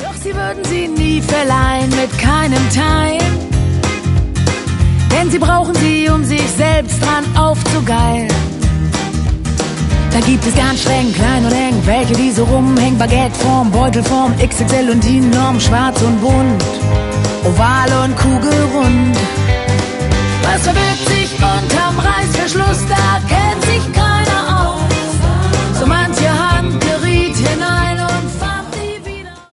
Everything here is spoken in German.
Doch sie würden sie nie verleihen, mit keinem Time. Denn sie brauchen sie, um sich selbst dran aufzugeilen. Da gibt es ganz streng, klein und eng, welche die so rumhängen. Baguetteform, Beutelform, XXL und die Norm, schwarz und bunt, oval und kugelrund. Was verbirgt sich unterm